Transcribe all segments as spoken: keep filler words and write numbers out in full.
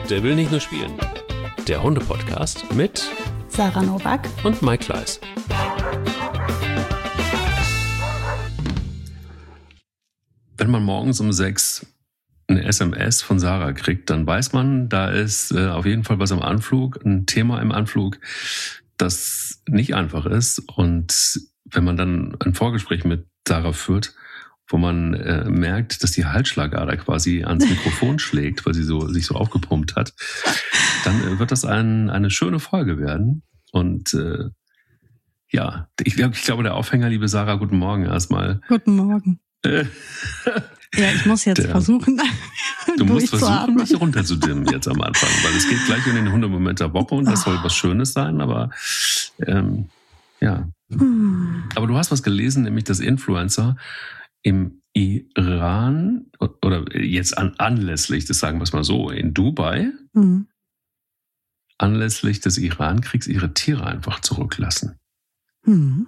Der will nicht nur spielen. Der Hunde-Podcast mit Sarah Nowak und Mike Kleiss. Wenn man morgens um sechs eine S M S von Sarah kriegt, dann weiß man, da ist äh, auf jeden Fall was am Anflug, ein Thema im Anflug, das nicht einfach ist. Und wenn man dann ein Vorgespräch mit Sarah führt, wo man äh, merkt, dass die Halsschlagader quasi ans Mikrofon schlägt, weil sie so sich so aufgepumpt hat, dann äh, wird das ein, eine schöne Folge werden. Und äh, ja, ich, glaub, ich glaube, der Aufhänger, liebe Sarah, guten Morgen erstmal. Guten Morgen. Äh, ja, ich muss jetzt der, versuchen, Du musst versuchen, mich runterzudimmen jetzt am Anfang, weil es geht gleich um den Hundemoment der Woche und das soll was Schönes sein, aber ähm, ja. Hm. Aber du hast was gelesen, nämlich dass Influencer im Iran oder jetzt an, anlässlich, das sagen wir es mal so, in Dubai, mhm. anlässlich des Iran-Kriegs ihre Tiere einfach zurücklassen. Mhm.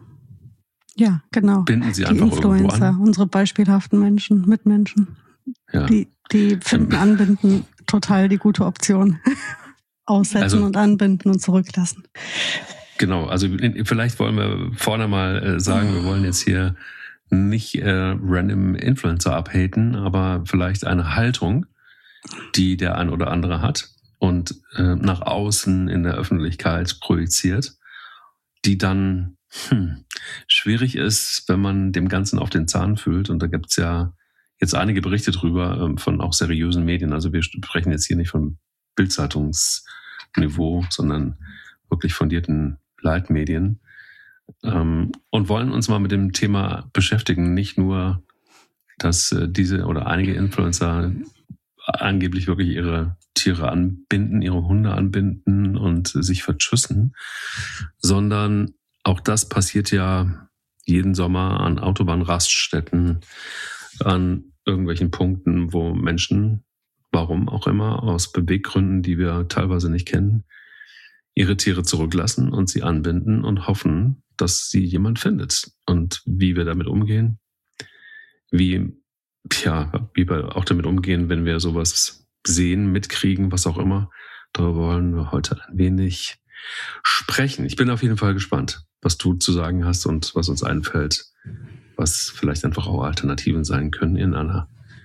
Ja, genau. Binden sie die einfach Influencer, irgendwo an. Unsere beispielhaften Menschen, Mitmenschen. Ja. Die, die finden Anbinden total die gute Option. Aussetzen also, und anbinden und zurücklassen. Genau, also vielleicht wollen wir vorne mal sagen, wir wollen jetzt hier nicht äh, random Influencer abhaten, aber vielleicht eine Haltung, die der ein oder andere hat und äh, nach außen in der Öffentlichkeit projiziert, die dann hm, schwierig ist, wenn man dem Ganzen auf den Zahn fühlt. Und da gibt's ja jetzt einige Berichte drüber ähm, von auch seriösen Medien. Also wir sprechen jetzt hier nicht von Bildzeitungsniveau, sondern wirklich fundierten Leitmedien. Ähm, und wollen uns mal mit dem Thema beschäftigen. Nicht nur, dass äh, diese oder einige Influencer angeblich wirklich ihre Tiere anbinden, ihre Hunde anbinden und sich verschüssen, sondern auch das passiert ja jeden Sommer an Autobahnraststätten, an irgendwelchen Punkten, wo Menschen, warum auch immer, aus Beweggründen, die wir teilweise nicht kennen, ihre Tiere zurücklassen und sie anbinden und hoffen, dass sie jemand findet. Und wie wir damit umgehen, wie, ja, wie wir auch damit umgehen, wenn wir sowas sehen, mitkriegen, was auch immer, darüber wollen wir heute ein wenig sprechen. Ich bin auf jeden Fall gespannt, was du zu sagen hast und was uns einfällt, was vielleicht einfach auch Alternativen sein können in einer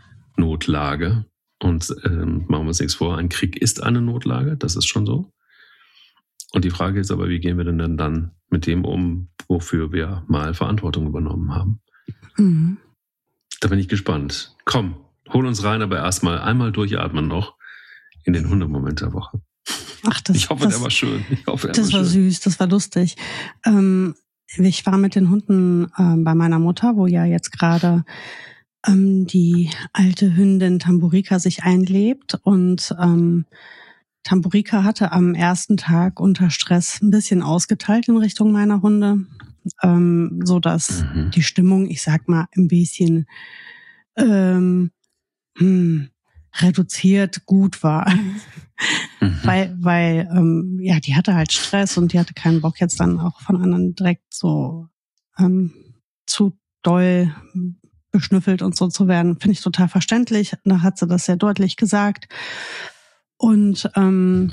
Notlage. Und ähm, machen wir uns nichts vor, ein Krieg ist eine Notlage, das ist schon so. Und die Frage ist aber, wie gehen wir denn dann mit dem um, wofür wir mal Verantwortung übernommen haben? Mhm. Da bin ich gespannt. Komm, hol uns rein, aber erstmal einmal durchatmen noch in den Hundemoment der Woche. Ach, das, ich hoffe, das, der war schön. Ich hoffe, das war, war süß, das war lustig. Ähm, ich war mit den Hunden ähm, bei meiner Mutter, wo ja jetzt gerade ähm, die alte Hündin Tamburika sich einlebt und ähm, Tamburika hatte am ersten Tag unter Stress ein bisschen ausgeteilt in Richtung meiner Hunde, ähm, so dass mhm. die Stimmung, ich sag mal, ein bisschen ähm, hm, reduziert gut war, mhm. weil weil ähm, ja die hatte halt Stress und die hatte keinen Bock jetzt dann auch von anderen direkt so ähm, zu doll beschnüffelt und so zu werden, finde ich total verständlich. Da hat sie das sehr deutlich gesagt. Und ähm,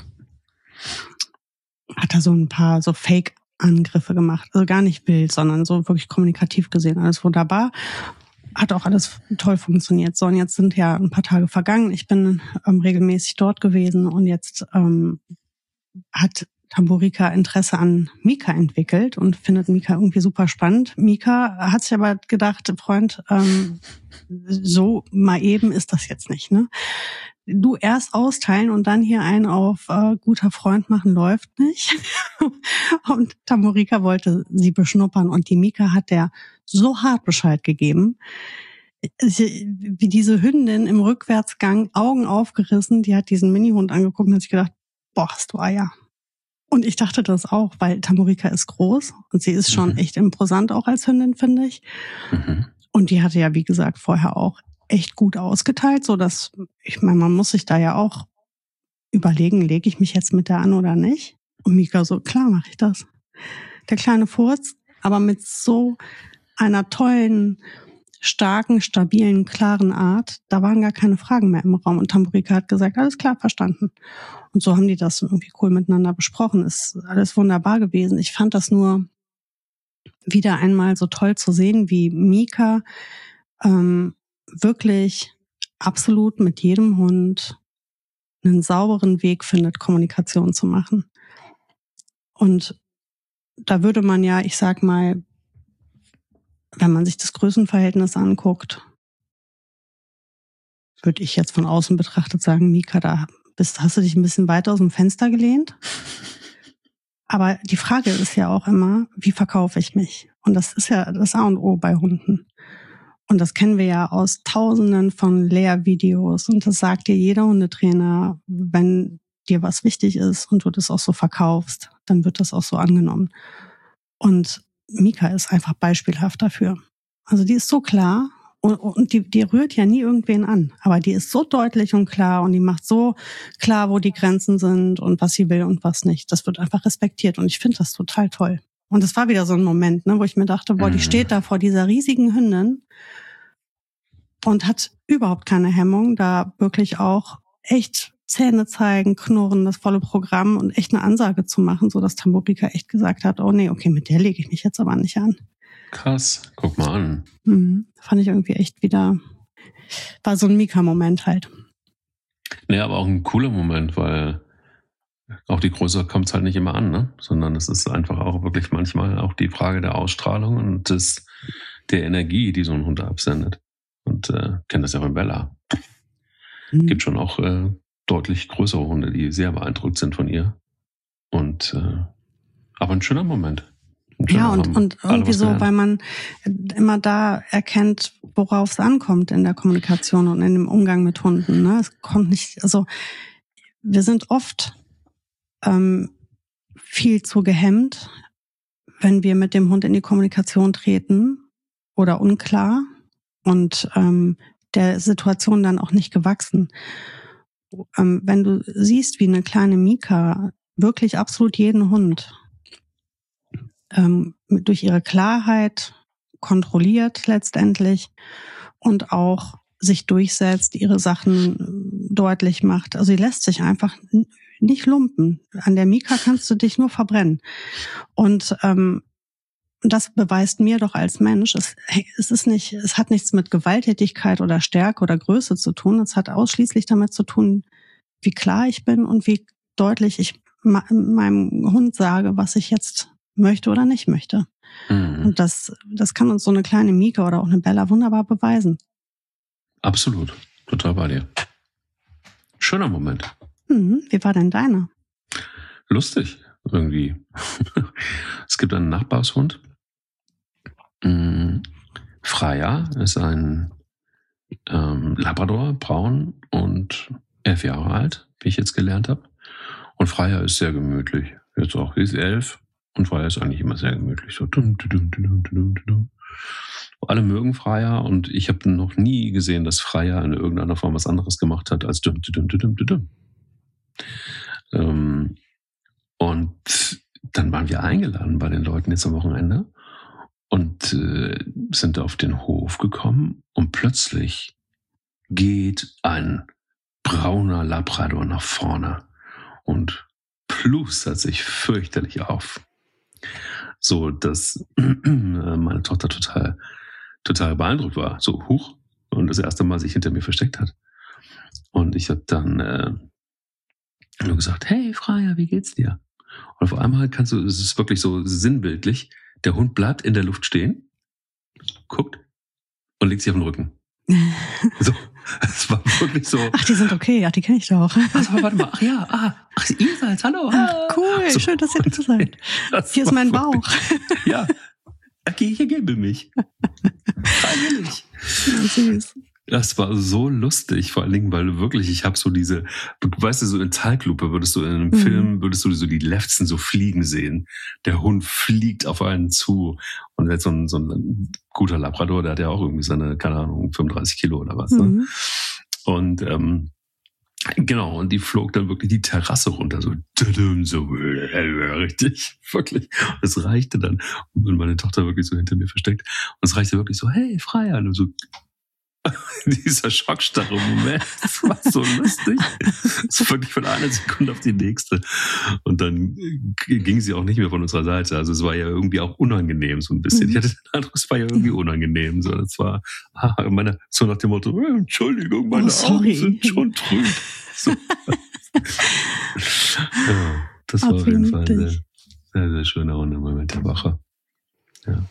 hat da so ein paar so Fake-Angriffe gemacht. Also gar nicht wild, sondern so wirklich kommunikativ gesehen. Alles wunderbar. Hat auch alles toll funktioniert. So, und jetzt sind ja ein paar Tage vergangen. Ich bin ähm, regelmäßig dort gewesen und jetzt ähm, hat Tamburika Interesse an Mika entwickelt und findet Mika irgendwie super spannend. Mika hat sich aber gedacht, Freund, ähm, so mal eben ist das jetzt nicht, ne? Du erst austeilen und dann hier einen auf äh, guter Freund machen, läuft nicht. Und Tamburika wollte sie beschnuppern und die Mika hat der so hart Bescheid gegeben, wie diese Hündin im Rückwärtsgang, Augen aufgerissen, die hat diesen Minihund angeguckt und hat sich gedacht, boah, hast du Eier. Und ich dachte das auch, weil Tamburika ist groß und sie ist schon mhm. echt imposant auch als Hündin, finde ich. Mhm. Und die hatte ja, wie gesagt, vorher auch echt gut ausgeteilt, so dass, ich meine, man muss sich da ja auch überlegen, lege ich mich jetzt mit der an oder nicht? Und Mika so, klar mache ich das. Der kleine Furz, aber mit so einer tollen starken, stabilen, klaren Art, da waren gar keine Fragen mehr im Raum. Und Tamburika hat gesagt, alles klar, verstanden. Und so haben die das irgendwie cool miteinander besprochen. Ist alles wunderbar gewesen. Ich fand das nur wieder einmal so toll zu sehen, wie Mika ähm, wirklich absolut mit jedem Hund einen sauberen Weg findet, Kommunikation zu machen. Und da würde man ja, ich sag mal, wenn man sich das Größenverhältnis anguckt, würde ich jetzt von außen betrachtet sagen, Mika, da bist, hast du dich ein bisschen weiter aus dem Fenster gelehnt. Aber die Frage ist ja auch immer, wie verkaufe ich mich? Und das ist ja das A und O bei Hunden. Und das kennen wir ja aus Tausenden von Lehrvideos. Und das sagt dir jeder Hundetrainer, wenn dir was wichtig ist und du das auch so verkaufst, dann wird das auch so angenommen. Und Mika ist einfach beispielhaft dafür. Also die ist so klar und, und die, die rührt ja nie irgendwen an. Aber die ist so deutlich und klar und die macht so klar, wo die Grenzen sind und was sie will und was nicht. Das wird einfach respektiert und ich finde das total toll. Und es war wieder so ein Moment, ne, wo ich mir dachte, boah, die steht da vor dieser riesigen Hündin und hat überhaupt keine Hemmung, da wirklich auch echt Zähne zeigen, knurren, das volle Programm und echt eine Ansage zu machen, so dass Tamburika echt gesagt hat, oh nee, okay, mit der lege ich mich jetzt aber nicht an. Krass, guck mal an. Mhm. Fand ich irgendwie echt wieder, war so ein Mika-Moment halt. Nee, aber auch ein cooler Moment, weil auf die Größe kommt es halt nicht immer an, ne? Sondern es ist einfach auch wirklich manchmal auch die Frage der Ausstrahlung und des, der Energie, die so ein Hund absendet. Und äh, kennt das ja von Bella. Mhm. Gibt schon auch äh, deutlich größere Hunde, die sehr beeindruckt sind von ihr. Und äh, aber ein schöner Moment. Ein schöner ja, und, und irgendwie so, gelernt. Weil man immer da erkennt, worauf es ankommt in der Kommunikation und in dem Umgang mit Hunden. Ne? Es kommt nicht, also wir sind oft ähm, viel zu gehemmt, wenn wir mit dem Hund in die Kommunikation treten oder unklar und ähm, der Situation dann auch nicht gewachsen. Ähm, wenn du siehst, wie eine kleine Mika wirklich absolut jeden Hund ähm, durch ihre Klarheit kontrolliert letztendlich und auch sich durchsetzt, ihre Sachen deutlich macht. Also sie lässt sich einfach nicht lumpen. An der Mika kannst du dich nur verbrennen. Und ähm, das beweist mir doch als Mensch, es, es ist nicht, es hat nichts mit Gewalttätigkeit oder Stärke oder Größe zu tun. Es hat ausschließlich damit zu tun, wie klar ich bin und wie deutlich ich meinem Hund sage, was ich jetzt möchte oder nicht möchte. Mhm. Und das, das kann uns so eine kleine Mika oder auch eine Bella wunderbar beweisen. Absolut. Total bei dir. Schöner Moment. Mhm. Wie war denn deiner? Lustig, irgendwie. Es gibt einen Nachbarshund. Freya ist ein ähm, Labrador, braun und elf Jahre alt, wie ich jetzt gelernt habe. Und Freya ist sehr gemütlich. Jetzt auch, sie ist elf und Freya ist eigentlich immer sehr gemütlich. So dum, dum, dum, dum, dum. Alle mögen Freya und ich habe noch nie gesehen, dass Freya in irgendeiner Form was anderes gemacht hat als dum, dum, dum, dum, dum. Ähm, und dann waren wir eingeladen bei den Leuten jetzt am Wochenende und äh, sind auf den Hof gekommen und plötzlich geht ein brauner Labrador nach vorne und plustert sich fürchterlich auf. So, dass meine Tochter total, total beeindruckt war. So, huch, und das erste Mal sich hinter mir versteckt hat. Und ich habe dann äh, nur gesagt, hey Freya, wie geht's dir? Und auf einmal kannst du, es ist wirklich so sinnbildlich, der Hund bleibt in der Luft stehen, guckt und legt sich auf den Rücken. So, es war wirklich so. Ach, die sind okay, ach, die kenne ich doch. Also, warte mal, ach ja, ah, ach, ihr seid, hallo. Ach, cool, so. Schön, dass ihr da seid. Hier ist mein Bauch. Wirklich, ja, okay, hier gebe mich. Freiwillig. Ja, süß. Das war so lustig, vor allen Dingen, weil wirklich, ich habe so diese, weißt du, so in Zeitlupe würdest du in einem mhm. Film, würdest du so die Lefzen so fliegen sehen. Der Hund fliegt auf einen zu. Und jetzt so ein, so ein guter Labrador, der hat ja auch irgendwie seine, keine Ahnung, fünfunddreißig Kilo oder was. Mhm. Ne? Und ähm, Genau, und die flog dann wirklich die Terrasse runter, so, so richtig, wirklich. Es reichte dann, und meine Tochter wirklich so hinter mir versteckt, und es reichte wirklich so, hey, Freier, und so, dieser schockstarre Moment, das war so lustig. Das war wirklich von einer Sekunde auf die nächste. Und dann ging sie auch nicht mehr von unserer Seite. Also es war ja irgendwie auch unangenehm, so ein bisschen. Mhm. Ich hatte den Eindruck, es war ja irgendwie unangenehm. So, das war meine, so nach dem Motto, Entschuldigung, meine oh, Augen sind schon trüb. So. Ja, das war auf jeden Fall ein sehr, sehr, sehr schöner Moment der Woche. Ja.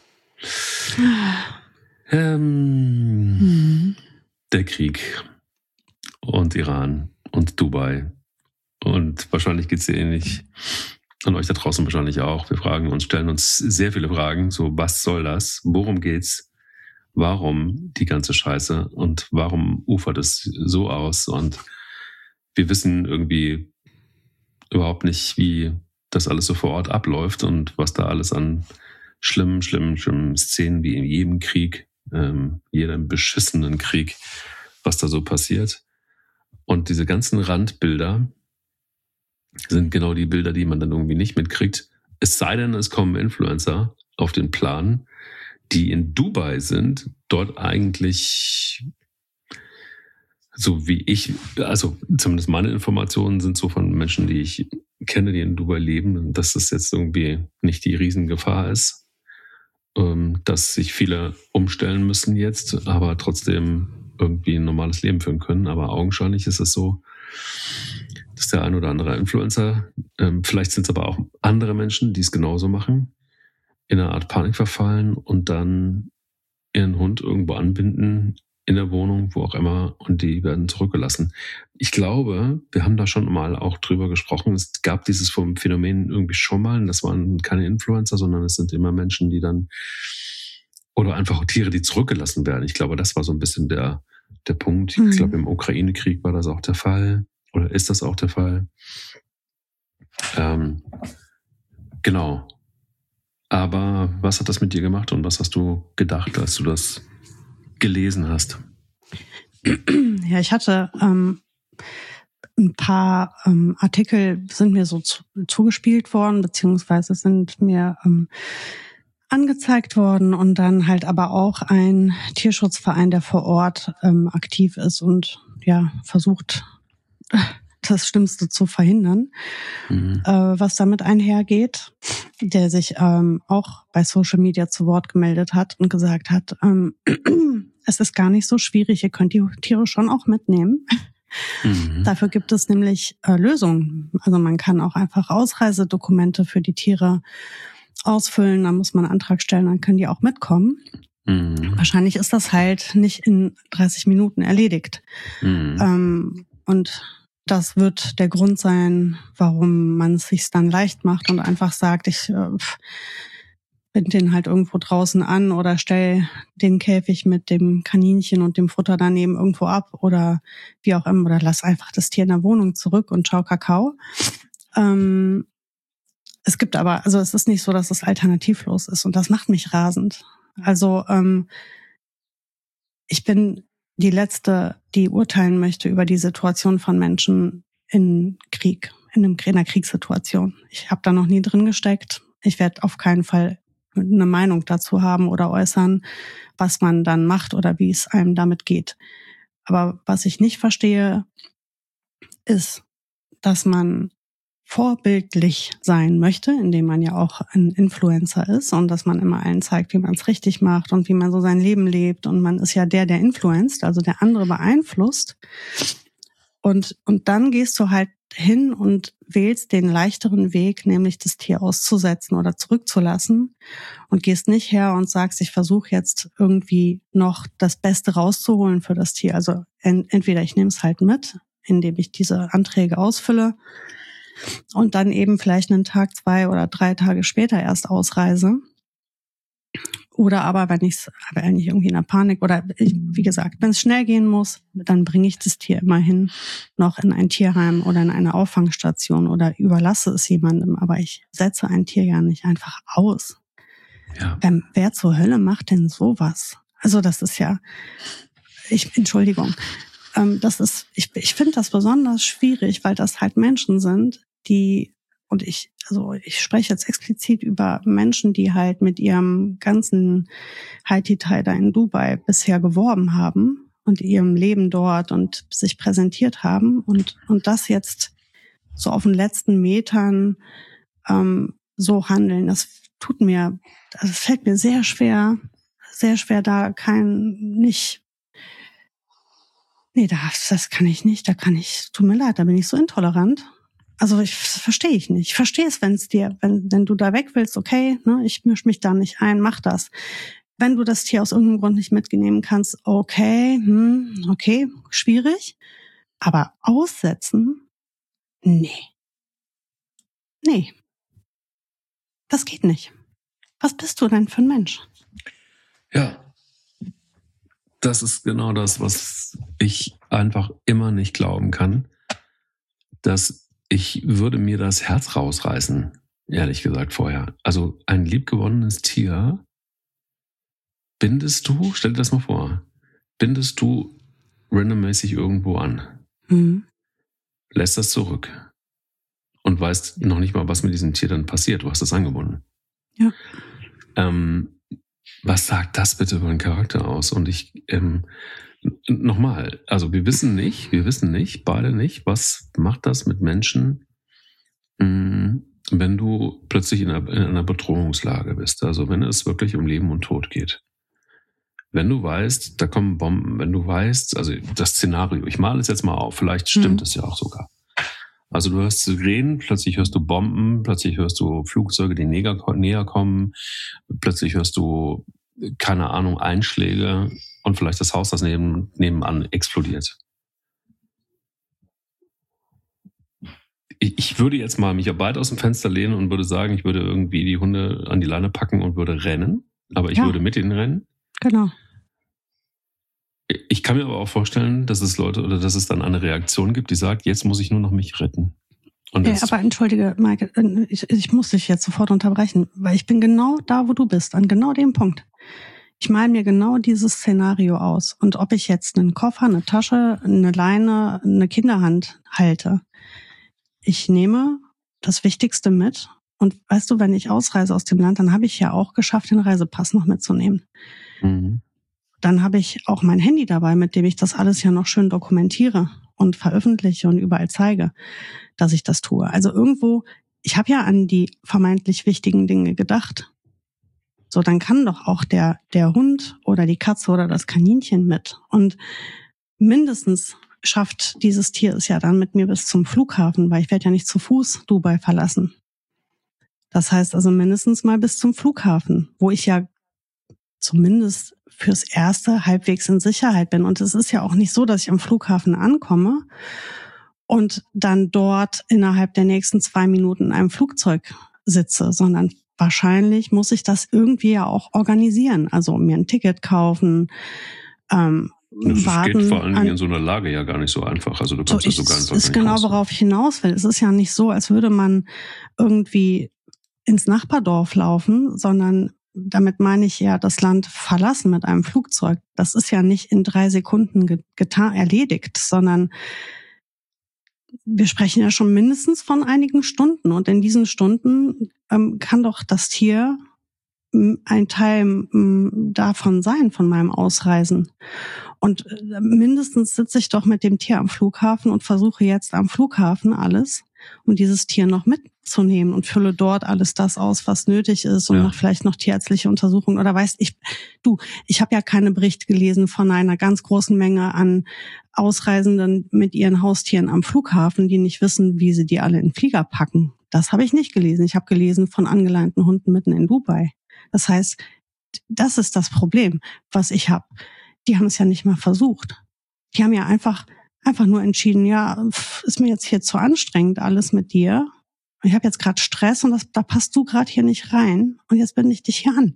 Ähm, mhm. Der Krieg und Iran und Dubai. Und wahrscheinlich geht es dir ähnlich, an euch da draußen wahrscheinlich auch. Wir fragen uns, stellen uns sehr viele Fragen. So, was soll das? Worum geht's? Warum die ganze Scheiße? Und warum ufert es so aus? Und wir wissen irgendwie überhaupt nicht, wie das alles so vor Ort abläuft und was da alles an schlimmen, schlimmen, schlimmen Szenen wie in jedem Krieg, ähm, jedem beschissenen Krieg, was da so passiert. Und diese ganzen Randbilder sind genau die Bilder, die man dann irgendwie nicht mitkriegt. Es sei denn, es kommen Influencer auf den Plan, die in Dubai sind, dort eigentlich, so wie ich, also zumindest meine Informationen sind so von Menschen, die ich kenne, die in Dubai leben, dass es jetzt irgendwie nicht die Riesengefahr ist, dass sich viele umstellen müssen jetzt, aber trotzdem irgendwie ein normales Leben führen können. Aber augenscheinlich ist es so, dass der ein oder andere Influencer, ähm, vielleicht sind es aber auch andere Menschen, die es genauso machen, in eine Art Panik verfallen und dann ihren Hund irgendwo anbinden, in der Wohnung, wo auch immer, und die werden zurückgelassen. Ich glaube, wir haben da schon mal auch drüber gesprochen, es gab dieses Phänomen irgendwie schon mal, und das waren keine Influencer, sondern es sind immer Menschen, die dann, oder einfach Tiere, die zurückgelassen werden. Ich glaube, das war so ein bisschen der, der Punkt. Mhm. Ich glaube, im Ukraine-Krieg war das auch der Fall, oder ist das auch der Fall. Ähm, genau. Aber was hat das mit dir gemacht und was hast du gedacht, als du das gelesen hast? Ja, ich hatte ähm, ein paar ähm, Artikel sind mir so zu, zugespielt worden, beziehungsweise sind mir ähm, angezeigt worden und dann halt aber auch ein Tierschutzverein, der vor Ort ähm, aktiv ist und ja versucht, das Schlimmste zu verhindern, mhm. äh, was damit einhergeht, der sich ähm, auch bei Social Media zu Wort gemeldet hat und gesagt hat, ähm, es ist gar nicht so schwierig, ihr könnt die Tiere schon auch mitnehmen. Mhm. Dafür gibt es nämlich äh, Lösungen. Also man kann auch einfach Ausreisedokumente für die Tiere ausfüllen, dann muss man einen Antrag stellen, dann können die auch mitkommen. Mhm. Wahrscheinlich ist das halt nicht in dreißig Minuten erledigt. Mhm. Ähm, und das wird der Grund sein, warum man es sich dann leicht macht und einfach sagt, ich äh, bind den halt irgendwo draußen an oder stell den Käfig mit dem Kaninchen und dem Futter daneben irgendwo ab oder wie auch immer, oder lass einfach das Tier in der Wohnung zurück und ciao Kakao. Ähm, es gibt aber, also es ist nicht so, dass es alternativlos ist und das macht mich rasend. Also ähm, ich bin die Letzte, die urteilen möchte über die Situation von Menschen in Krieg, in, einem, in einer Kriegssituation. Ich habe da noch nie drin gesteckt. Ich werde auf keinen Fall eine Meinung dazu haben oder äußern, was man dann macht oder wie es einem damit geht. Aber was ich nicht verstehe, ist, dass man vorbildlich sein möchte, indem man ja auch ein Influencer ist und dass man immer allen zeigt, wie man es richtig macht und wie man so sein Leben lebt. Und man ist ja der, der influenzt, also der andere beeinflusst. Und, und dann gehst du halt hin und wählst den leichteren Weg, nämlich das Tier auszusetzen oder zurückzulassen und gehst nicht her und sagst, ich versuche jetzt irgendwie noch das Beste rauszuholen für das Tier. Also ent- entweder ich nehme es halt mit, indem ich diese Anträge ausfülle und dann eben vielleicht einen Tag, zwei oder drei Tage später erst ausreise. Oder aber, wenn ich es wenn ich irgendwie in der Panik oder ich, wie gesagt, wenn es schnell gehen muss, dann bringe ich das Tier immerhin noch in ein Tierheim oder in eine Auffangstation oder überlasse es jemandem. Aber ich setze ein Tier ja nicht einfach aus. Ja. Wer, wer zur Hölle macht denn sowas? Also das ist ja, ich Entschuldigung, ähm, das ist, ich, ich finde das besonders schwierig, weil das halt Menschen sind, die, und ich, also ich spreche jetzt explizit über Menschen, die halt mit ihrem ganzen Haiti-Teil da in Dubai bisher geworben haben und ihrem Leben dort und sich präsentiert haben und, und das jetzt so auf den letzten Metern ähm, so handeln. Das tut mir, also es fällt mir sehr schwer, sehr schwer, da kein, nicht, nee, das, das kann ich nicht, da kann ich, tut mir leid, da bin ich so intolerant. Also ich verstehe ich nicht. Ich verstehe es, wenn es dir, wenn, wenn du da weg willst, okay, ne, ich mische mich da nicht ein, mach das. Wenn du das Tier aus irgendeinem Grund nicht mitnehmen kannst, okay, hm, okay, schwierig. Aber aussetzen, nee. Nee. Das geht nicht. Was bist du denn für ein Mensch? Ja, das ist genau das, was ich einfach immer nicht glauben kann, dass ich würde mir das Herz rausreißen, ehrlich gesagt vorher. Also ein liebgewonnenes Tier bindest du, stell dir das mal vor, bindest du randommäßig irgendwo an, Mhm. lässt das zurück und weißt noch nicht mal, was mit diesem Tier dann passiert. Du hast es angebunden. Ja. Ähm, was sagt das bitte über den Charakter aus? Und ich, ähm, nochmal, also wir wissen nicht, wir wissen nicht, beide nicht, was macht das mit Menschen, mh, wenn du plötzlich in einer, in einer Bedrohungslage bist. Also wenn es wirklich um Leben und Tod geht. Wenn du weißt, da kommen Bomben, wenn du weißt, also das Szenario, ich male es jetzt mal auf, vielleicht stimmt Mhm. es ja auch sogar. Also du hörst Sirenen, plötzlich hörst du Bomben, plötzlich hörst du Flugzeuge, die näher, näher kommen, plötzlich hörst du, keine Ahnung, Einschläge und vielleicht das Haus, das neben, nebenan explodiert. Ich, ich würde jetzt mal mich weit aus dem Fenster lehnen und würde sagen, ich würde irgendwie die Hunde an die Leine packen und würde rennen, aber ich Ja. würde mit ihnen rennen. Genau. Ich kann mir aber auch vorstellen, dass es Leute oder dass es dann eine Reaktion gibt, die sagt, jetzt muss ich nur noch mich retten. Und Ja, das, aber entschuldige, Maike, ich, ich muss dich jetzt sofort unterbrechen, weil ich bin genau da, wo du bist, an genau dem Punkt. Ich male mir genau dieses Szenario aus. Und ob ich jetzt einen Koffer, eine Tasche, eine Leine, eine Kinderhand halte, ich nehme das Wichtigste mit. Und weißt du, wenn ich ausreise aus dem Land, dann habe ich ja auch geschafft, den Reisepass noch mitzunehmen. mhm. Dann habe ich auch mein Handy dabei, mit dem ich das alles ja noch schön dokumentiere und veröffentliche und überall zeige, dass ich das tue. Also irgendwo, ich habe ja an die vermeintlich wichtigen Dinge gedacht. So, dann kann doch auch der der Hund oder die Katze oder das Kaninchen mit. Und mindestens schafft dieses Tier es ja dann mit mir bis zum Flughafen, weil ich werde ja nicht zu Fuß Dubai verlassen. Das heißt also mindestens mal bis zum Flughafen, wo ich ja zumindest fürs Erste halbwegs in Sicherheit bin. Und es ist ja auch nicht so, dass ich am Flughafen ankomme und dann dort innerhalb der nächsten zwei Minuten in einem Flugzeug sitze, sondern wahrscheinlich muss ich das irgendwie ja auch organisieren. Also mir ein Ticket kaufen, ähm, das warten. geht vor allen Dingen an, in so einer Lage ja gar nicht so einfach. Also du so kannst ja ich, sogar einfach ist nicht genau, raus. worauf ich hinaus will. Es ist ja nicht so, als würde man irgendwie ins Nachbardorf laufen, sondern damit meine ich ja das Land verlassen mit einem Flugzeug. Das ist ja nicht in drei Sekunden ge- getan, erledigt, sondern wir sprechen ja schon mindestens von einigen Stunden. Und in diesen Stunden ähm, kann doch das Tier m, ein Teil m, davon sein, von meinem Ausreisen. Und äh, mindestens sitze ich doch mit dem Tier am Flughafen und versuche jetzt am Flughafen alles, um dieses Tier noch mitzunehmen und fülle dort alles das aus, was nötig ist und Ja. mache vielleicht noch tierärztliche Untersuchungen oder weißt ich, du, ich habe ja keine Berichte gelesen von einer ganz großen Menge an Ausreisenden mit ihren Haustieren am Flughafen, die nicht wissen, wie sie die alle in den Flieger packen. Das habe ich nicht gelesen. Ich habe gelesen von angeleinten Hunden mitten in Dubai. Das heißt, das ist das Problem, was ich habe. Die haben es ja nicht mal versucht. Die haben ja einfach einfach nur entschieden, ja, ist mir jetzt hier zu anstrengend alles mit dir. Ich habe jetzt gerade Stress und das, da passt du gerade hier nicht rein und jetzt binde ich dich hier an.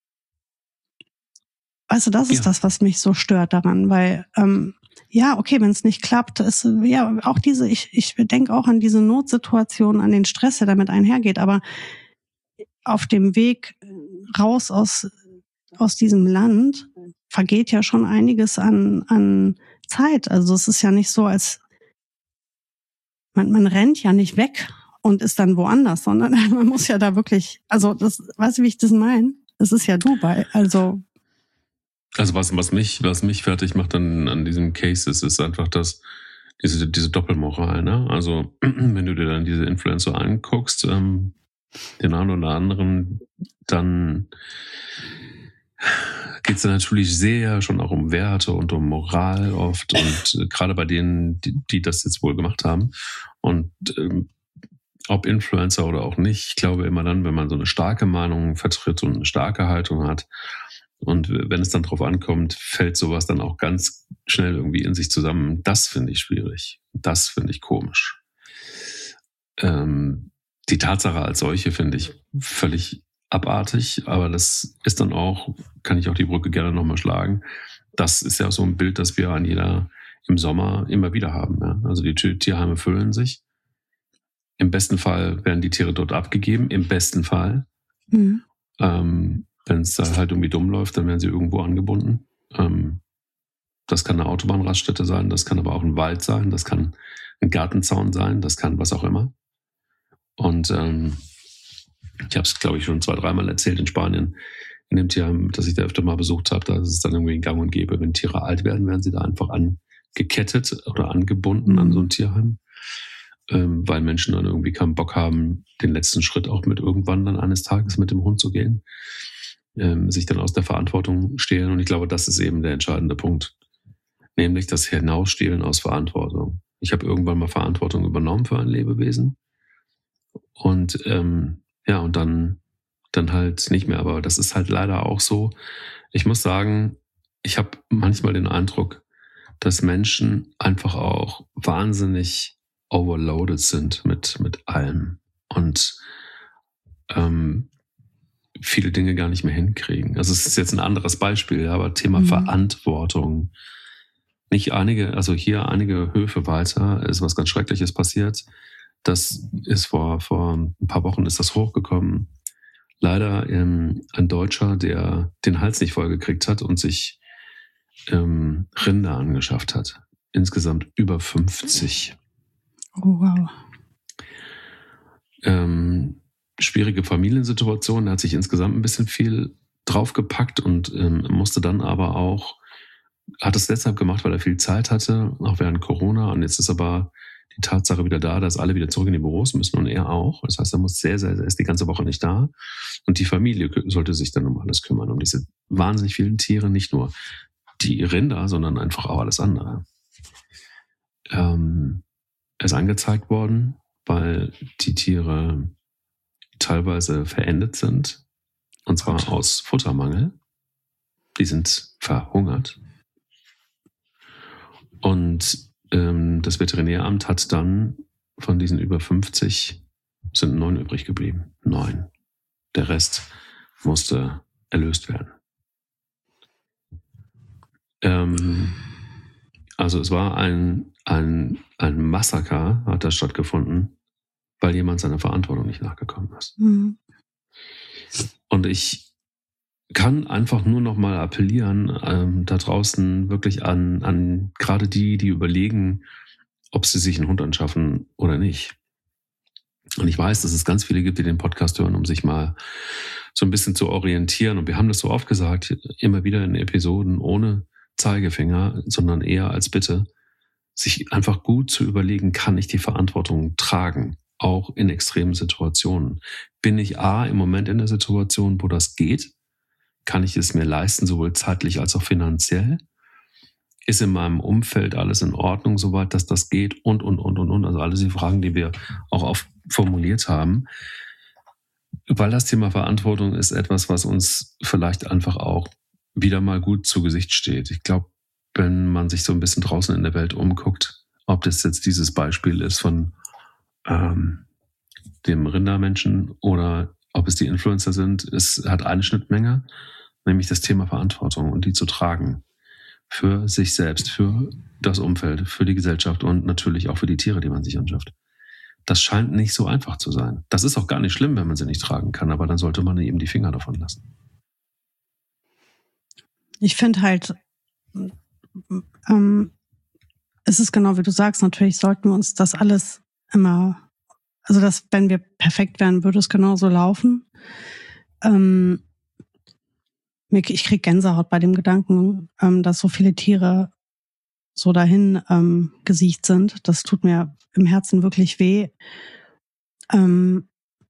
Also das ist Ja. das, was mich so stört daran, weil ähm, ja, okay, wenn es nicht klappt, ist ja auch diese, ich ich denke auch an diese Notsituation, an den Stress, der damit einhergeht, aber auf dem Weg raus aus aus diesem Land vergeht ja schon einiges an an Zeit. Also es ist ja nicht so, als man, man rennt ja nicht weg und ist dann woanders, sondern man muss ja da wirklich, also das, weißt du, wie ich das meine? Das ist ja Dubai, also. Also was, was mich, was mich fertig macht an, an diesem Case ist, ist einfach das, diese, diese Doppelmoral, ne? Also, wenn du dir dann diese Influencer anguckst, ähm, den einen oder anderen, dann geht es dann natürlich sehr schon auch um Werte und um Moral oft und äh, gerade bei denen, die, die das jetzt wohl gemacht haben. Und ähm, ob Influencer oder auch nicht, ich glaube immer dann, wenn man so eine starke Meinung vertritt und eine starke Haltung hat und wenn es dann drauf ankommt, fällt sowas dann auch ganz schnell irgendwie in sich zusammen. Das finde ich schwierig. Das finde ich komisch. Ähm, die Tatsache als solche finde ich völlig abartig, aber das ist dann auch, kann ich auch die Brücke gerne nochmal schlagen, das ist ja so ein Bild, das wir an jeder im Sommer immer wieder haben. Ja? Also die Tierheime füllen sich. Im besten Fall werden die Tiere dort abgegeben, im besten Fall. Mhm. Ähm, wenn es da halt irgendwie dumm läuft, dann werden sie irgendwo angebunden. Ähm, das kann eine Autobahnraststätte sein, das kann aber auch ein Wald sein, das kann ein Gartenzaun sein, das kann was auch immer. Und ähm, ich habe es, glaube ich, schon zwei, dreimal erzählt in Spanien, in dem Tierheim, das ich da öfter mal besucht habe, da ist es dann irgendwie gang und gäbe, wenn Tiere alt werden, werden sie da einfach angekettet oder angebunden mhm. an so ein Tierheim, ähm, weil Menschen dann irgendwie keinen Bock haben, den letzten Schritt auch mit irgendwann dann eines Tages mit dem Hund zu gehen, ähm, sich dann aus der Verantwortung stehlen. Und ich glaube, das ist eben der entscheidende Punkt, nämlich das Hinausstehlen aus Verantwortung. Ich habe irgendwann mal Verantwortung übernommen für ein Lebewesen und ähm, ja, und dann dann halt nicht mehr. Aber das ist halt leider auch so. Ich muss sagen, ich habe manchmal den Eindruck, dass Menschen einfach auch wahnsinnig overloaded sind mit, mit allem und ähm, viele Dinge gar nicht mehr hinkriegen. Also es ist jetzt ein anderes Beispiel, aber Thema mhm. Verantwortung. Nicht einige, also hier einige Höfe weiter ist was ganz Schreckliches passiert. Das ist vor, vor ein paar Wochen ist das hochgekommen. Leider ähm, ein Deutscher, der den Hals nicht vollgekriegt hat und sich ähm, Rinder angeschafft hat. Insgesamt über fünfzig. Oh, wow. Ähm, schwierige Familiensituation. Er hat sich insgesamt ein bisschen viel draufgepackt und ähm, musste dann aber auch, hat es deshalb gemacht, weil er viel Zeit hatte, auch während Corona. Und jetzt ist aber die Tatsache wieder da, dass alle wieder zurück in die Büros müssen und er auch. Das heißt, er muss sehr, sehr, er ist die ganze Woche nicht da. Und die Familie sollte sich dann um alles kümmern, um diese wahnsinnig vielen Tiere, nicht nur die Rinder, sondern einfach auch alles andere. Ähm, er ist angezeigt worden, weil die Tiere teilweise verendet sind. Und zwar Gott. Aus Futtermangel. Die sind verhungert. Und das Veterinäramt hat dann von diesen über fünfzig sind neun übrig geblieben. Neun. Der Rest musste erlöst werden. Ähm, also es war ein, ein, ein Massaker, hat da stattgefunden, weil jemand seiner Verantwortung nicht nachgekommen ist. Mhm. Und ich kann einfach nur noch mal appellieren, ähm, da draußen wirklich an, an gerade die, die überlegen, ob sie sich einen Hund anschaffen oder nicht. Und ich weiß, dass es ganz viele gibt, die den Podcast hören, um sich mal so ein bisschen zu orientieren. Und wir haben das so oft gesagt, immer wieder in Episoden ohne Zeigefinger, sondern eher als Bitte, sich einfach gut zu überlegen, kann ich die Verantwortung tragen, auch in extremen Situationen. Bin ich A, im Moment in der Situation, wo das geht? Kann ich es mir leisten, sowohl zeitlich als auch finanziell? Ist in meinem Umfeld alles in Ordnung, soweit dass das geht? Und, und, und, und, und. Also alle die Fragen, die wir auch oft formuliert haben. Weil das Thema Verantwortung ist etwas, was uns vielleicht einfach auch wieder mal gut zu Gesicht steht. Ich glaube, wenn man sich so ein bisschen draußen in der Welt umguckt, ob das jetzt dieses Beispiel ist von ähm, dem Rindermenschen oder ob es die Influencer sind, es hat eine Schnittmenge, nämlich das Thema Verantwortung und die zu tragen. Für sich selbst, für das Umfeld, für die Gesellschaft und natürlich auch für die Tiere, die man sich anschafft. Das scheint nicht so einfach zu sein. Das ist auch gar nicht schlimm, wenn man sie nicht tragen kann, aber dann sollte man eben die Finger davon lassen. Ich finde halt, ähm, es ist genau wie du sagst, natürlich sollten wir uns das alles immer, also dass, wenn wir perfekt wären, würde es genauso laufen. Ähm, ich kriege Gänsehaut bei dem Gedanken, ähm, dass so viele Tiere so dahin ähm, gesiecht sind. Das tut mir im Herzen wirklich weh. Ähm,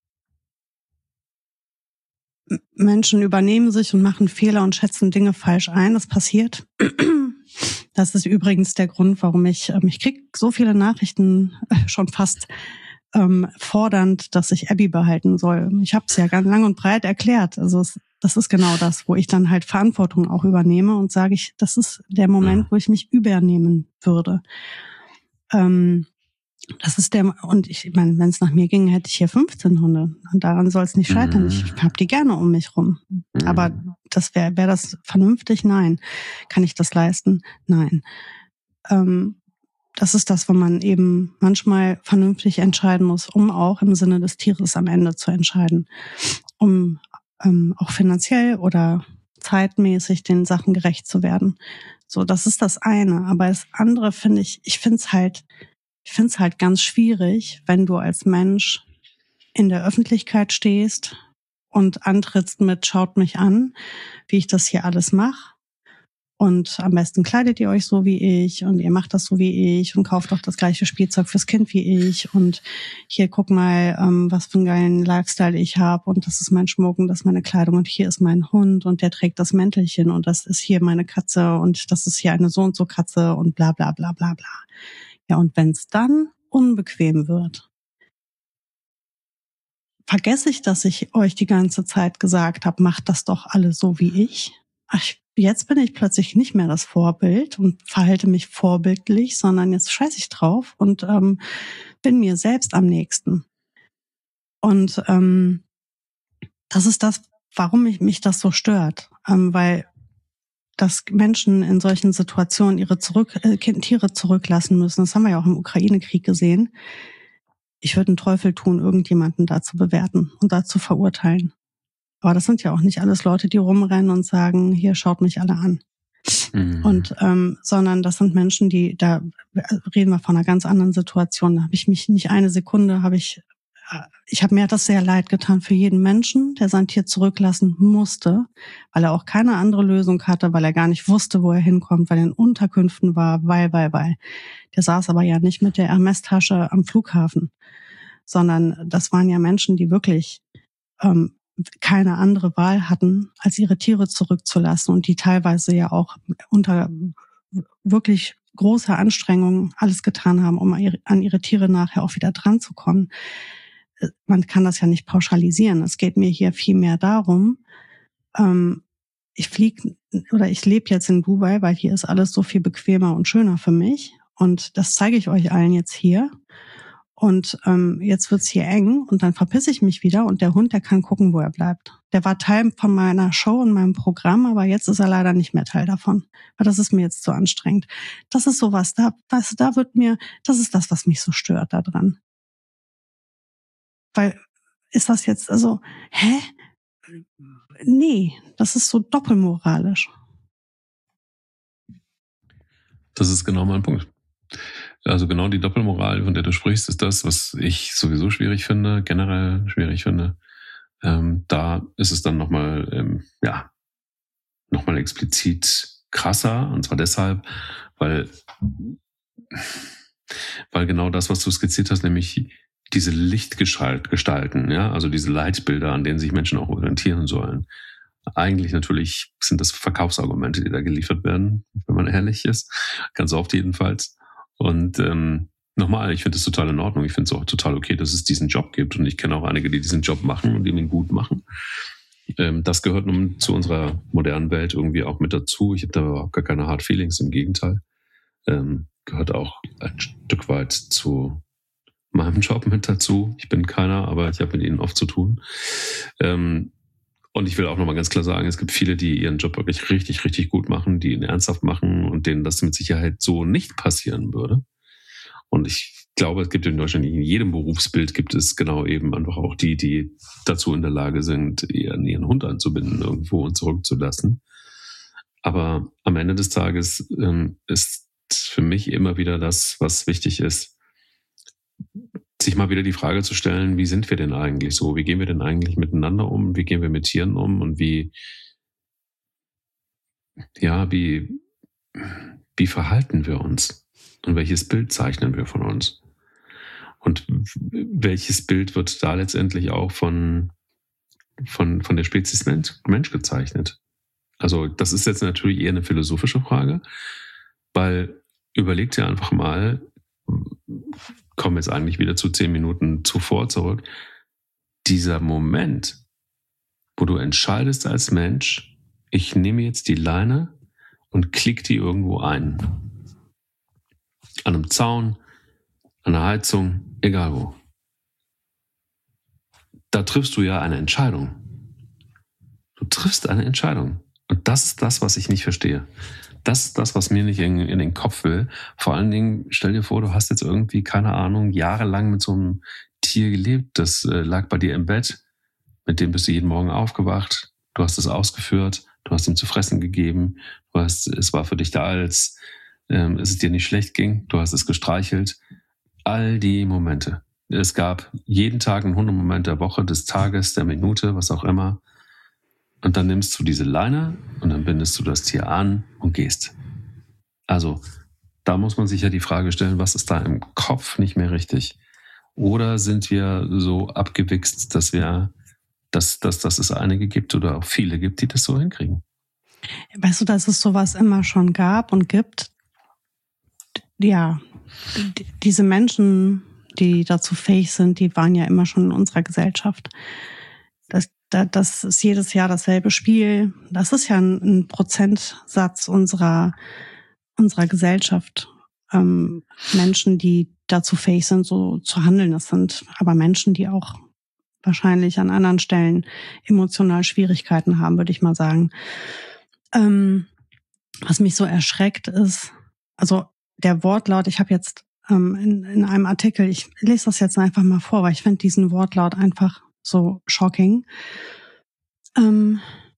Menschen übernehmen sich und machen Fehler und schätzen Dinge falsch ein. Das passiert. Das ist übrigens der Grund, warum ich, ähm, ich kriege so viele Nachrichten äh, schon fast ähm, fordernd, dass ich Abby behalten soll. Ich habe es ja ganz lang und breit erklärt. Also es, das ist genau das, wo ich dann halt Verantwortung auch übernehme und sage ich, das ist der Moment, wo ich mich übernehmen würde. Ähm, Das ist der, und ich meine, wenn es nach mir ging, hätte ich hier fünfzehn Hunde. Und daran soll es nicht scheitern. Ich habe die gerne um mich rum. Aber das wäre wäre das vernünftig? Nein. Kann ich das leisten? Nein. Ähm, das ist das, wo man eben manchmal vernünftig entscheiden muss, um auch im Sinne des Tieres am Ende zu entscheiden. Um ähm, auch finanziell oder zeitmäßig den Sachen gerecht zu werden. So, das ist das eine. Aber das andere finde ich, ich finde es halt, Ich finde es halt ganz schwierig, wenn du als Mensch in der Öffentlichkeit stehst und antrittst mit "Schaut mich an, wie ich das hier alles mache. Und am besten kleidet ihr euch so wie ich und ihr macht das so wie ich und kauft auch das gleiche Spielzeug fürs Kind wie ich. Und hier guck mal, ähm, was für einen geilen Lifestyle ich habe. Und das ist mein Schmuck und das ist meine Kleidung und hier ist mein Hund und der trägt das Mäntelchen und das ist hier meine Katze und das ist hier eine so und so Katze und bla bla bla bla bla." Ja, und wenn es dann unbequem wird, vergesse ich, dass ich euch die ganze Zeit gesagt habe, macht das doch alle so wie ich. Ach, jetzt bin ich plötzlich nicht mehr das Vorbild und verhalte mich vorbildlich, sondern jetzt scheiße ich drauf und ähm, bin mir selbst am nächsten. Und ähm, das ist das, warum mich, mich das so stört, ähm, weil dass Menschen in solchen Situationen ihre zurück, äh, Tiere zurücklassen müssen. Das haben wir ja auch im Ukraine-Krieg gesehen. Ich würde einen Teufel tun, irgendjemanden da zu bewerten und da zu verurteilen. Aber das sind ja auch nicht alles Leute, die rumrennen und sagen, hier, schaut mich alle an. Mhm. Und ähm, sondern das sind Menschen, die, da reden wir von einer ganz anderen Situation. Da habe ich mich nicht eine Sekunde, habe ich Ich habe mir das sehr leid getan für jeden Menschen, der sein Tier zurücklassen musste, weil er auch keine andere Lösung hatte, weil er gar nicht wusste, wo er hinkommt, weil er in Unterkünften war, weil, weil, weil. Der saß aber ja nicht mit der Hermes-Tasche am Flughafen, sondern das waren ja Menschen, die wirklich ähm, keine andere Wahl hatten, als ihre Tiere zurückzulassen und die teilweise ja auch unter wirklich großer Anstrengung alles getan haben, um an ihre Tiere nachher auch wieder dran zu kommen. Man kann das ja nicht pauschalisieren. Es geht mir hier viel mehr darum, ähm, ich fliege oder ich lebe jetzt in Dubai, weil hier ist alles so viel bequemer und schöner für mich. Und das zeige ich euch allen jetzt hier. Und ähm, jetzt wird's hier eng und dann verpisse ich mich wieder und der Hund, der kann gucken, wo er bleibt. Der war Teil von meiner Show und meinem Programm, aber jetzt ist er leider nicht mehr Teil davon. Weil das ist mir jetzt zu anstrengend. Das ist sowas, da, weißt du, da wird mir, das ist das, was mich so stört daran. Weil, ist das jetzt, also, hä? Nee, das ist so doppelmoralisch. Das ist genau mein Punkt. Also genau die Doppelmoral, von der du sprichst, ist das, was ich sowieso schwierig finde, generell schwierig finde. Ähm, da ist es dann nochmal, ähm, ja, nochmal explizit krasser. Und zwar deshalb, weil, weil genau das, was du skizziert hast, nämlich diese Lichtgestalten, ja, also diese Leitbilder, an denen sich Menschen auch orientieren sollen. Eigentlich natürlich sind das Verkaufsargumente, die da geliefert werden, wenn man ehrlich ist. Ganz oft jedenfalls. Und ähm, nochmal, ich finde es total in Ordnung. Ich finde es auch total okay, dass es diesen Job gibt. Und ich kenne auch einige, die diesen Job machen und die ihn gut machen. Ähm, das gehört nun zu unserer modernen Welt irgendwie auch mit dazu. Ich habe da überhaupt gar keine Hard Feelings, im Gegenteil. Ähm, gehört auch ein Stück weit zu meinem Job mit dazu. Ich bin keiner, aber ich habe mit ihnen oft zu tun. Ähm, und ich will auch nochmal ganz klar sagen, es gibt viele, die ihren Job wirklich richtig, richtig gut machen, die ihn ernsthaft machen und denen das mit Sicherheit so nicht passieren würde. Und ich glaube, es gibt in Deutschland, in jedem Berufsbild gibt es genau eben einfach auch die, die dazu in der Lage sind, ihren, ihren Hund anzubinden irgendwo und zurückzulassen. Aber am Ende des Tages ähm, ist für mich immer wieder das, was wichtig ist, sich mal wieder die Frage zu stellen, wie sind wir denn eigentlich so? Wie gehen wir denn eigentlich miteinander um? Wie gehen wir mit Tieren um? Und wie, ja, wie, wie verhalten wir uns? Und welches Bild zeichnen wir von uns? Und welches Bild wird da letztendlich auch von, von, von der Spezies Mensch, Mensch gezeichnet? Also das ist jetzt natürlich eher eine philosophische Frage, weil überleg dir einfach mal, kommen jetzt eigentlich wieder zu zehn Minuten zuvor zurück, dieser Moment, wo du entscheidest als Mensch, ich nehme jetzt die Leine und klick die irgendwo ein. An einem Zaun, an der Heizung, egal wo. Da triffst du ja eine Entscheidung. Du triffst eine Entscheidung. Und das ist das, was ich nicht verstehe. Das ist das, was mir nicht in, in den Kopf will. Vor allen Dingen, stell dir vor, du hast jetzt irgendwie, keine Ahnung, jahrelang mit so einem Tier gelebt. Das äh, lag bei dir im Bett. Mit dem bist du jeden Morgen aufgewacht. Du hast es ausgeführt. Du hast ihm zu fressen gegeben. Du hast, es war für dich da, als ähm, es dir nicht schlecht ging. Du hast es gestreichelt. All die Momente. Es gab jeden Tag einen Hundemoment der Woche, des Tages, der Minute, was auch immer. Und dann nimmst du diese Leine und dann bindest du das Tier an und gehst. Also, da muss man sich ja die Frage stellen, was ist da im Kopf nicht mehr richtig? Oder sind wir so abgewichst, dass wir, dass, dass, dass es einige gibt oder auch viele gibt, die das so hinkriegen? Weißt du, dass es sowas immer schon gab und gibt? Ja, diese Menschen, die dazu fähig sind, die waren ja immer schon in unserer Gesellschaft. Das, das ist jedes Jahr dasselbe Spiel. Das ist ja ein, ein Prozentsatz unserer, unserer Gesellschaft. Ähm, Menschen, die dazu fähig sind, so zu handeln. Das sind aber Menschen, die auch wahrscheinlich an anderen Stellen emotional Schwierigkeiten haben, würde ich mal sagen. Ähm, was mich so erschreckt ist, also der Wortlaut, ich habe jetzt ähm, in, in einem Artikel, ich lese das jetzt einfach mal vor, weil ich finde diesen Wortlaut einfach so shocking. Ähm,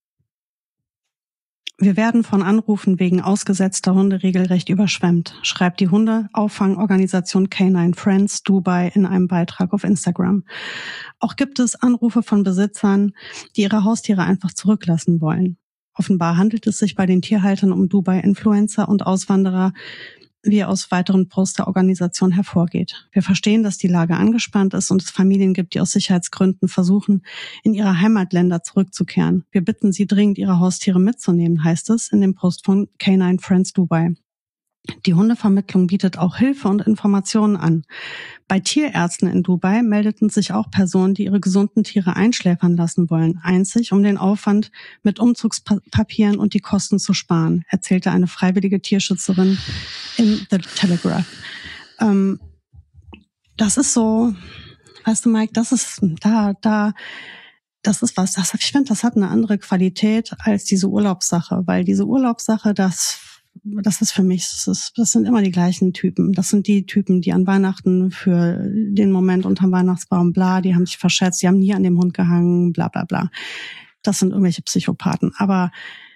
wir werden von Anrufen wegen ausgesetzter Hunde regelrecht überschwemmt, schreibt die Hundeauffangorganisation Canine Friends Dubai in einem Beitrag auf Instagram. Auch gibt es Anrufe von Besitzern, die ihre Haustiere einfach zurücklassen wollen. Offenbar handelt es sich bei den Tierhaltern um Dubai-Influencer und Auswanderer, wie aus weiteren Posts der Organisation hervorgeht. Wir verstehen, dass die Lage angespannt ist und es Familien gibt, die aus Sicherheitsgründen versuchen, in ihre Heimatländer zurückzukehren. Wir bitten Sie dringend, Ihre Haustiere mitzunehmen, heißt es in dem Post von Canine Friends Dubai. Die Hundevermittlung bietet auch Hilfe und Informationen an. Bei Tierärzten in Dubai meldeten sich auch Personen, die ihre gesunden Tiere einschläfern lassen wollen, einzig um den Aufwand mit Umzugspapieren und die Kosten zu sparen, erzählte eine freiwillige Tierschützerin in The Telegraph. Ähm, das ist so, weißt du, Mike, das ist da, da, das ist was, das, ich finde, das hat eine andere Qualität als diese Urlaubssache, weil diese Urlaubssache, das Das ist für mich, das, ist, das sind immer die gleichen Typen. Das sind die Typen, die an Weihnachten für den Moment unterm Weihnachtsbaum, bla, die haben sich verschätzt, die haben nie an dem Hund gehangen, bla bla bla. Das sind irgendwelche Psychopathen. Aber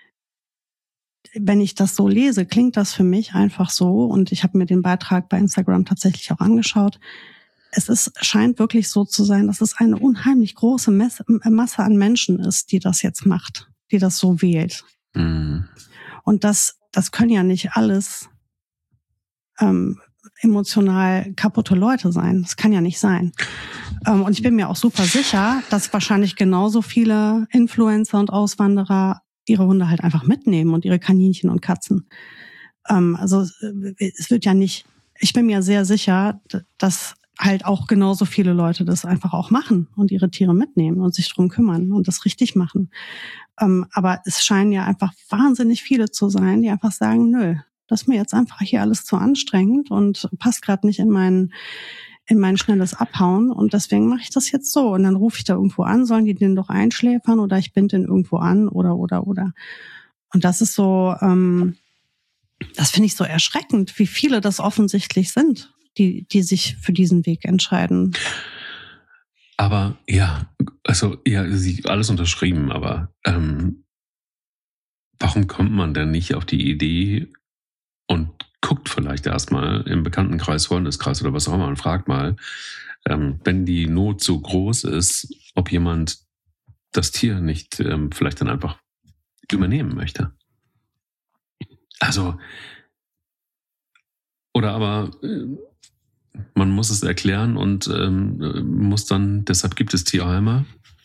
wenn ich das so lese, klingt das für mich einfach so, und ich habe mir den Beitrag bei Instagram tatsächlich auch angeschaut, es ist, scheint wirklich so zu sein, dass es eine unheimlich große Messe, Masse an Menschen ist, die das jetzt macht, die das so wählt. Mhm. Und das Das können ja nicht alles ähm, emotional kaputte Leute sein. Das kann ja nicht sein. Ähm, und ich bin mir auch super sicher, dass wahrscheinlich genauso viele Influencer und Auswanderer ihre Hunde halt einfach mitnehmen und ihre Kaninchen und Katzen. Ähm, also es wird ja nicht, ich bin mir sehr sicher, dass halt auch genauso viele Leute das einfach auch machen und ihre Tiere mitnehmen und sich drum kümmern und das richtig machen. Ähm, aber es scheinen ja einfach wahnsinnig viele zu sein, die einfach sagen, nö, das ist mir jetzt einfach hier alles zu anstrengend und passt gerade nicht in mein, in mein schnelles Abhauen, und deswegen mache ich das jetzt so. Und dann rufe ich da irgendwo an, sollen die den doch einschläfern, oder ich binde den irgendwo an oder, oder, oder. Und das ist so, ähm, das finde ich so erschreckend, wie viele das offensichtlich sind, die, die sich für diesen Weg entscheiden. Aber ja, also ja, alles unterschrieben, aber ähm, warum kommt man denn nicht auf die Idee und guckt vielleicht erstmal im Bekanntenkreis, Freundeskreis oder was auch immer und fragt mal, ähm, wenn die Not so groß ist, ob jemand das Tier nicht ähm, vielleicht dann einfach übernehmen möchte. Also, oder aber äh, man muss es erklären und ähm, muss dann, deshalb gibt es Tierheime,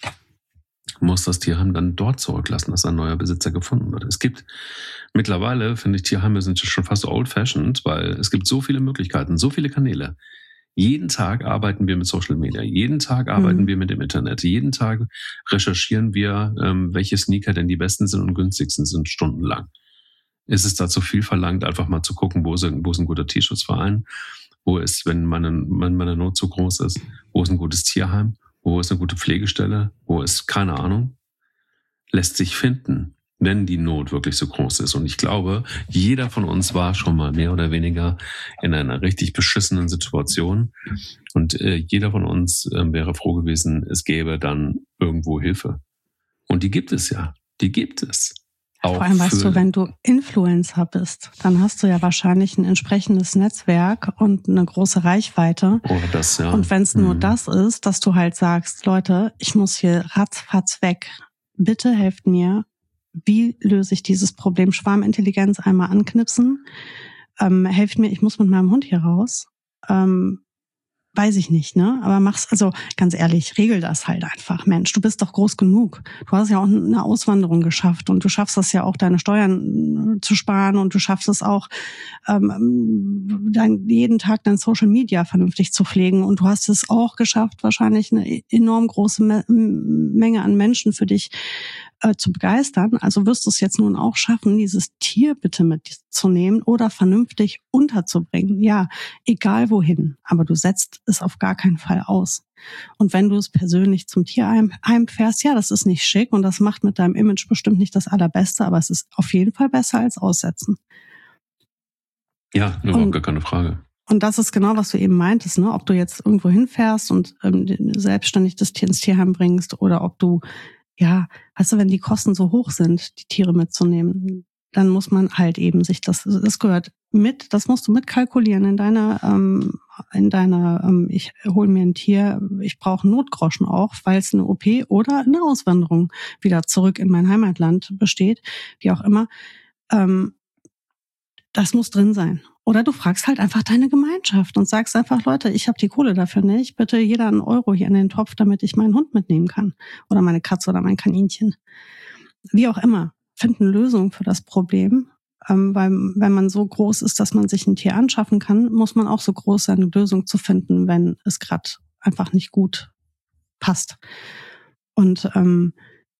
muss das Tierheim dann dort zurücklassen, dass ein neuer Besitzer gefunden wird. Es gibt mittlerweile, finde ich, Tierheime sind schon fast old-fashioned, weil es gibt so viele Möglichkeiten, so viele Kanäle. Jeden Tag arbeiten wir mit Social Media, jeden Tag arbeiten mhm. wir mit dem Internet, jeden Tag recherchieren wir, ähm, welche Sneaker denn die besten sind und günstigsten sind, stundenlang. Ist es dazu viel verlangt, einfach mal zu gucken, wo ist, wo ist ein guter Tierschutzverein, wo ist, wenn meine, wenn meine Not so groß ist, wo ist ein gutes Tierheim, wo ist eine gute Pflegestelle, wo ist, keine Ahnung, lässt sich finden, wenn die Not wirklich so groß ist. Und ich glaube, jeder von uns war schon mal mehr oder weniger in einer richtig beschissenen Situation. Und äh, jeder von uns äh, wäre froh gewesen, es gäbe dann irgendwo Hilfe. Und die gibt es ja. Die gibt es. Auch vor allem, weißt du, wenn du Influencer bist, dann hast du ja wahrscheinlich ein entsprechendes Netzwerk und eine große Reichweite. Oh, das, ja. Und wenn es nur mhm. das ist, dass du halt sagst, Leute, ich muss hier ratzfatz weg. Bitte helft mir. Wie löse ich dieses Problem Schwarmintelligenz einmal anknipsen? Ähm, helft mir, ich muss mit meinem Hund hier raus. Ähm, Weiß ich nicht, ne? Aber mach's, also ganz ehrlich, regel das halt einfach. Mensch, du bist doch groß genug. Du hast ja auch eine Auswanderung geschafft und du schaffst das ja auch, deine Steuern zu sparen und du schaffst es auch, ähm, dein, jeden Tag dein Social Media vernünftig zu pflegen und du hast es auch geschafft, wahrscheinlich eine enorm große Me- Menge an Menschen für dich äh, zu begeistern. Also wirst du es jetzt nun auch schaffen, dieses Tier bitte mitzunehmen oder vernünftig unterzubringen. Ja, egal wohin, aber du setzt es auf gar keinen Fall aus. Und wenn du es persönlich zum Tierheim fährst, ja, das ist nicht schick und das macht mit deinem Image bestimmt nicht das Allerbeste, aber es ist auf jeden Fall besser als aussetzen. Ja, überhaupt gar keine Frage. Und das ist genau, was du eben meintest, ne? Ob du jetzt irgendwo hinfährst und ähm, selbstständig das Tier ins Tierheim bringst oder ob du, ja, weißt du, wenn die Kosten so hoch sind, die Tiere mitzunehmen, dann muss man halt eben sich das, das gehört mit, das musst du mitkalkulieren in deiner, ähm, in deiner, ähm, ich hole mir ein Tier, ich brauche Notgroschen auch, weil es eine O P oder eine Auswanderung wieder zurück in mein Heimatland besteht, wie auch immer. Ähm, das muss drin sein. Oder du fragst halt einfach deine Gemeinschaft und sagst einfach, Leute, ich habe die Kohle dafür nicht, bitte jeder einen Euro hier in den Topf, damit ich meinen Hund mitnehmen kann oder meine Katze oder mein Kaninchen. Wie auch immer. Finden Lösungen für das Problem, ähm, weil wenn man so groß ist, dass man sich ein Tier anschaffen kann, muss man auch so groß sein, eine Lösung zu finden, wenn es gerade einfach nicht gut passt. Und ähm,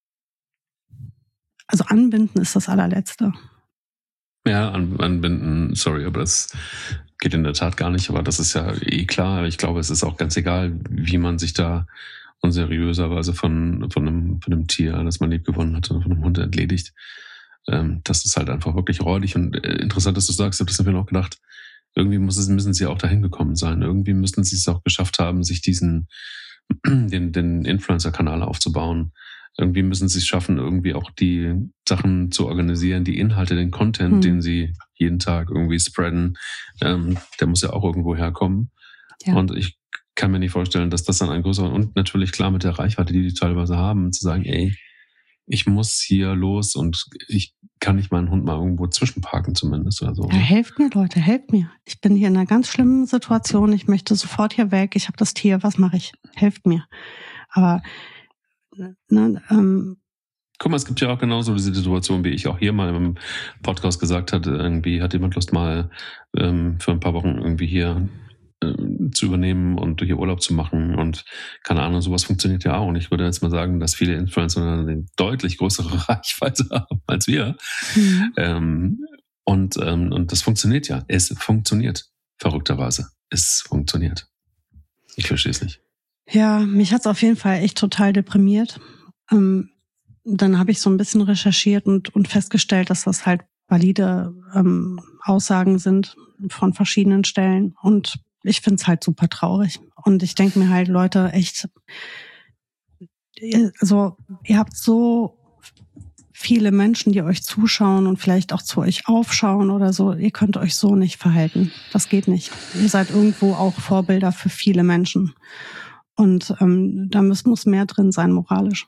also anbinden ist das allerletzte. Ja, an, anbinden, sorry, aber das geht in der Tat gar nicht, aber das ist ja eh klar. Ich glaube, es ist auch ganz egal, wie man sich da unseriöserweise von, von, einem, von einem Tier, das man lieb gewonnen hat, oder von einem Hund entledigt. Ähm, das ist halt einfach wirklich räudig und äh, interessant, dass du sagst, ich habe das mir noch gedacht, irgendwie muss es, müssen sie auch dahin gekommen sein. Irgendwie müssten sie es auch geschafft haben, sich diesen, den, den Influencer-Kanal aufzubauen. Irgendwie müssen sie es schaffen, irgendwie auch die Sachen zu organisieren, die Inhalte, den Content, hm. den sie jeden Tag irgendwie spreaden, ähm, der muss ja auch irgendwo herkommen. Ja. Und ich kann mir nicht vorstellen, dass das dann ein größerer, und natürlich klar mit der Reichweite, die die teilweise haben, zu sagen, ey, ich muss hier los und ich kann nicht meinen Hund mal irgendwo zwischenparken zumindest oder so. Ja, helft mir, Leute, helft mir. Ich bin hier in einer ganz schlimmen Situation, ich möchte sofort hier weg, ich habe das Tier, was mache ich? Helft mir. Aber ne, ähm, guck mal, es gibt ja auch genauso diese Situation, wie ich auch hier mal im Podcast gesagt hatte, irgendwie hat jemand Lust mal ähm, für ein paar Wochen irgendwie hier zu übernehmen und hier Urlaub zu machen und keine Ahnung, sowas funktioniert ja auch. Und ich würde jetzt mal sagen, dass viele Influencer eine deutlich größere Reichweite haben als wir. Mhm. Ähm, und, ähm, und das funktioniert ja. Es funktioniert, verrückterweise. Es funktioniert. Ich verstehe es nicht. Ja, mich hat es auf jeden Fall echt total deprimiert. Ähm, dann habe ich so ein bisschen recherchiert und, und festgestellt, dass das halt valide ähm, Aussagen sind von verschiedenen Stellen und ich finde es halt super traurig. Und ich denke mir halt, Leute, echt, also ihr habt so viele Menschen, die euch zuschauen und vielleicht auch zu euch aufschauen oder so, ihr könnt euch so nicht verhalten. Das geht nicht. Ihr seid irgendwo auch Vorbilder für viele Menschen. Und ähm, da muss, muss mehr drin sein, moralisch.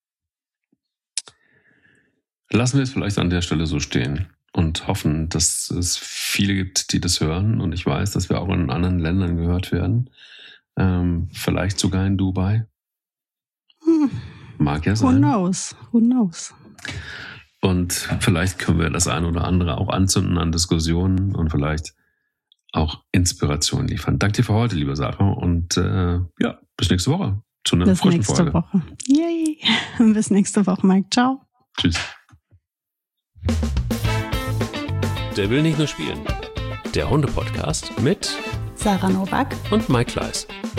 Lassen wir es vielleicht an der Stelle so stehen und hoffen, dass es viele gibt, die das hören. Und ich weiß, dass wir auch in anderen Ländern gehört werden. Ähm, vielleicht sogar in Dubai. Hm. Mag ja sein. Who knows? Who knows? Und vielleicht können wir das eine oder andere auch anzünden an Diskussionen und vielleicht auch Inspiration liefern. Danke dir für heute, liebe Sarah. Und äh, ja, bis nächste Woche zu einer bis frischen nächste Folge. Woche. Yay. Bis nächste Woche, Mike. Ciao. Tschüss. Der will nicht nur spielen. Der Hunde-Podcast mit Sarah Nowak und Mike Kleiss.